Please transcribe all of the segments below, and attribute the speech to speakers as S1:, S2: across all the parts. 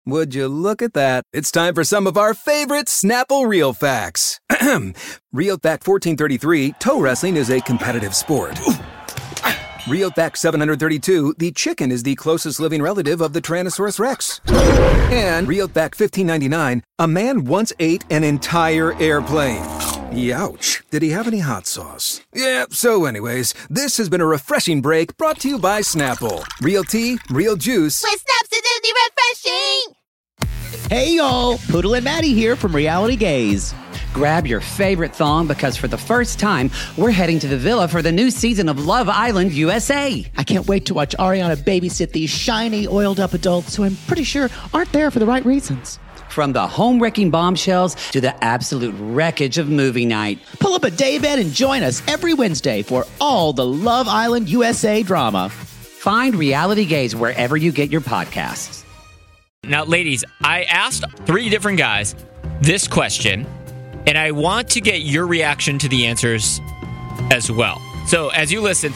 S1: Would you look at that? It's time for some of our favorite Snapple Real Facts. Real Fact 1433, toe wrestling is a competitive sport. Real Fact 732, the chicken is the closest living relative of the Tyrannosaurus Rex. And Real Fact 1599, a man once ate an entire airplane. Youch. Did he have any hot sauce? Yeah, so anyways, this has been a refreshing break brought to you by Snapple. Real tea, real juice.
S2: With Snaps, it's refreshing!
S3: Hey y'all, Poodle and Maddie here from Reality Gaze.
S4: Grab your favorite thong because for the first time, we're heading to the villa for the new season of Love Island USA.
S3: I can't wait to watch Ariana babysit these shiny, oiled-up adults who I'm pretty sure aren't there for the right reasons.
S4: From the home-wrecking bombshells to the absolute wreckage of movie night.
S3: Pull up a daybed and join us every Wednesday for all the Love Island USA drama.
S4: Find Reality Gaze wherever you get your podcasts.
S5: Now, ladies, I asked 3 different guys this question, and I want to get your reaction to the answers as well. So, as you listen,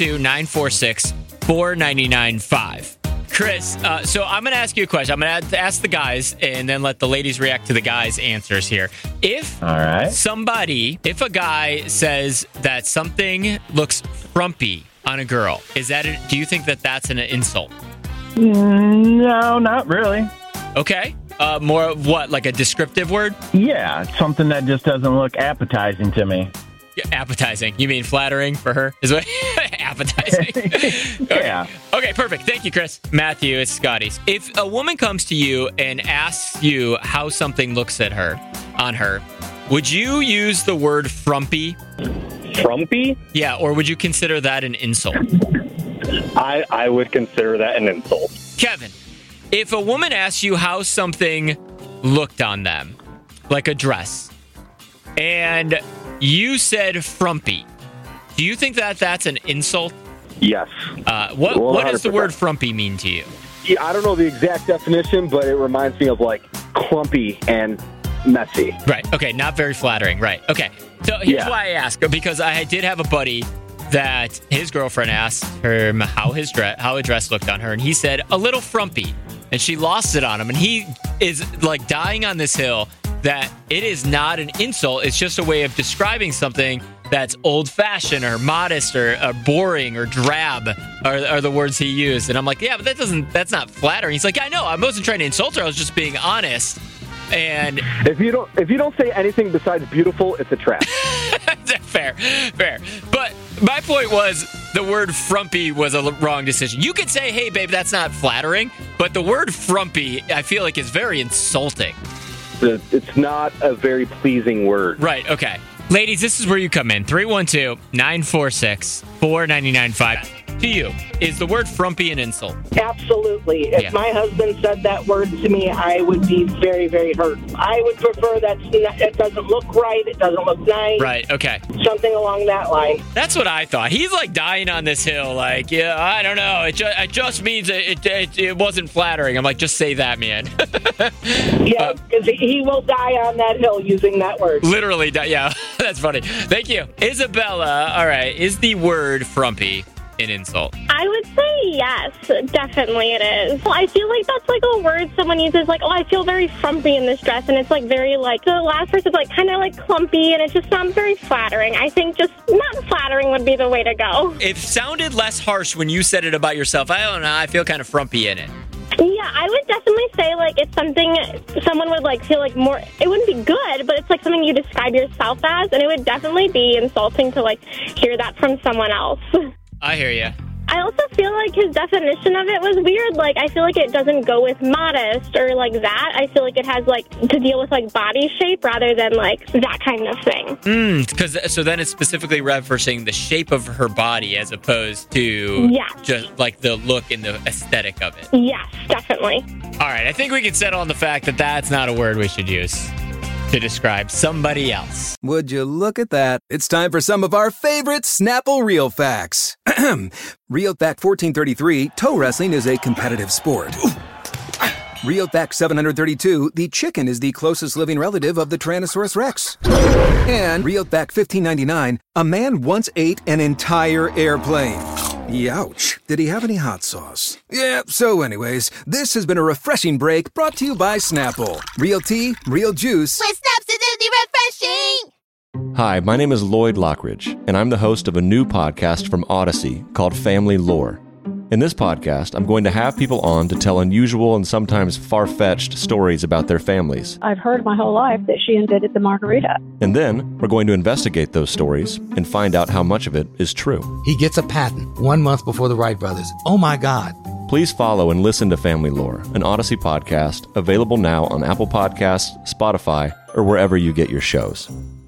S5: 312-946-4995. Chris, so I'm going to ask you a question. I'm going to ask the guys and then let the ladies react to the guys' answers here. If a guy says that something looks frumpy on a girl, do you think that that's an insult?
S6: No, not really.
S5: Okay. More of what, like a descriptive word?
S6: Yeah, something that just doesn't look appetizing to me.
S5: Yeah, appetizing. You mean flattering for her? Is what appetizing?
S6: Yeah.
S5: Okay, perfect. Thank you, Chris. Matthew, it's Scotty's. If a woman comes to you and asks you how something looks on her, would you use the word frumpy?
S7: Frumpy?
S5: Yeah, or would you consider that an insult?
S7: I would consider that an insult.
S5: Kevin, if a woman asks you how something looked on them, like a dress, and you said frumpy, do you think that that's an insult?
S7: Yes.
S5: What does the word frumpy mean to you?
S7: Yeah, I don't know the exact definition, but it reminds me of like clumpy and messy.
S5: Right. Okay. Not very flattering. Right. Okay. So here's why I ask, because I did have a buddy that his girlfriend asked him how a dress looked on her, and he said a little frumpy, and she lost it on him, and he is like dying on this hill that it is not an insult. It's just a way of describing something that's old-fashioned or modest or boring or drab are the words he used. And I'm like, yeah, but that's not flattering. He's like, I know. I wasn't trying to insult her. I was just being honest. And
S7: if you don't say anything besides beautiful, it's a trap.
S5: Fair. But my point was the word frumpy was a wrong decision. You could say, hey, babe, that's not flattering. But the word frumpy, I feel like, is very insulting.
S7: It's not a very pleasing word.
S5: Right, okay. Ladies, this is where you come in. 312-946-4995. To you, is the word frumpy an insult?
S8: Absolutely. If my husband said that word to me, I would be very, very hurt. I would prefer that it doesn't look right, it doesn't look nice.
S5: Right, okay.
S8: Something along that line.
S5: That's what I thought. He's like dying on this hill, like, yeah, I don't know. It just means it wasn't flattering. I'm like, just say that, man.
S8: Yeah, because he will die on that hill using that word.
S5: Literally die. Yeah, that's funny. Thank you. Isabella, all right, is the word frumpy an insult?
S9: I would say yes, definitely it is. Well, I feel like that's like a word someone uses, like, oh, I feel very frumpy in this dress, and it's like very like, the last person's like kind of like clumpy, and it just sounds very flattering. I think just not flattering would be the way to go.
S5: It sounded less harsh when you said it about yourself. I don't know, I feel kind of frumpy in it.
S9: Yeah, I would definitely say, like, it's something someone would, like, feel like more, it wouldn't be good, but it's, like, something you describe yourself as, and it would definitely be insulting to, like, hear that from someone else.
S5: I hear you.
S9: I also feel like his definition of it was weird. Like, I feel like it doesn't go with modest or, like, that. I feel like it has, like, to deal with, like, body shape rather than, like, that kind of thing.
S5: So then it's specifically referencing the shape of her body as opposed to just, like, the look and the aesthetic of it.
S9: Yes, definitely.
S5: All right, I think we can settle on the fact that that's not a word we should use to describe somebody else.
S1: Would you look at that? It's time for some of our favorite Snapple Real Facts. Real Fact 1433, toe wrestling is a competitive sport. Real Fact 732, the chicken is the closest living relative of the Tyrannosaurus Rex. And Real Fact 1599, a man once ate an entire airplane. Youch. Did he have any hot sauce? Yeah, so anyways, this has been a refreshing break brought to you by Snapple. Real tea, real juice.
S2: With Snapsidity refreshing!
S10: Hi, my name is Lloyd Lockridge, and I'm the host of a new podcast from Odyssey called Family Lore. In this podcast, I'm going to have people on to tell unusual and sometimes far-fetched stories about their families.
S11: I've heard my whole life that she invented the margarita.
S10: And then we're going to investigate those stories and find out how much of it is true.
S12: He gets a patent 1 month before the Wright brothers. Oh my God.
S10: Please follow and listen to Family Lore, an Odyssey podcast available now on Apple Podcasts, Spotify, or wherever you get your shows.